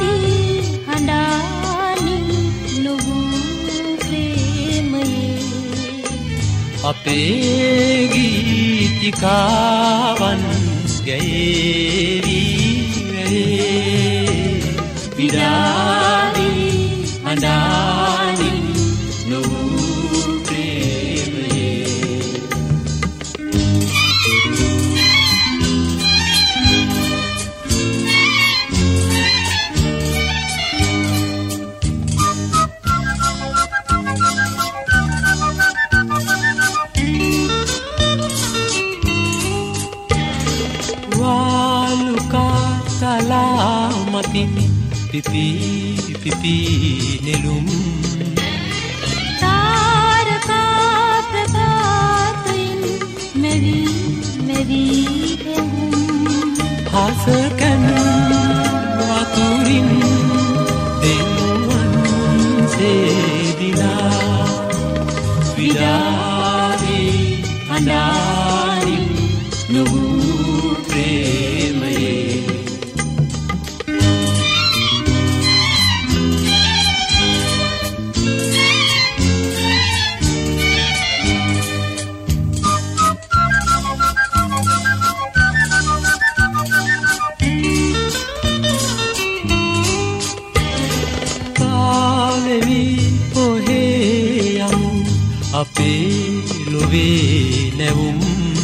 අපේ ගීතිකාවන් ගැයේවී විඩාවී හඬානින් නොවූ ප්‍රේමයේ Salaamatin pipi pipi nelum Taraka prabhatin mevi mevi hum Hasakan waturin denuwan sedina vidari handarin nubu premaye අපේ ලොවේ නැවුම්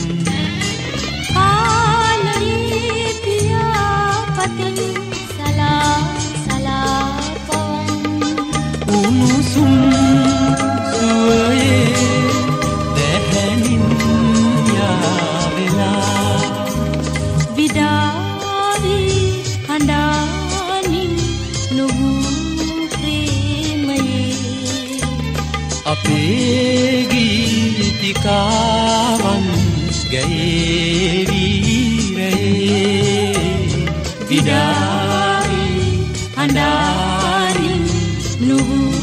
කාලයේ පියාපතින් සලා සලා පවන් උණුසුම් සුවයේ දැහැනින් යාවෙලා විඩාවී හඬානින් නොවූ ප්‍රේමයේ අපේ ගීතිකාවන් ගැයේවී රැයේ විඩාවී හඬානින් නොවූ